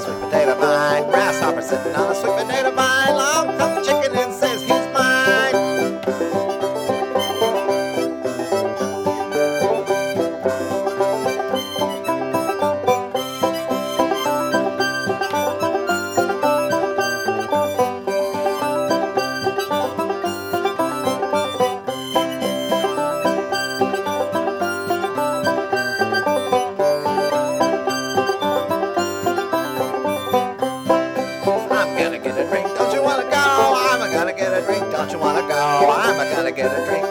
sweet potato vine. Grasshopper sitting on a sweet potato vine. Along comes the chicken and says he's mine. I'm gonna get a drink, don't you wanna go? I'm gonna get a drink, don't you wanna go? I'm gonna get a drink.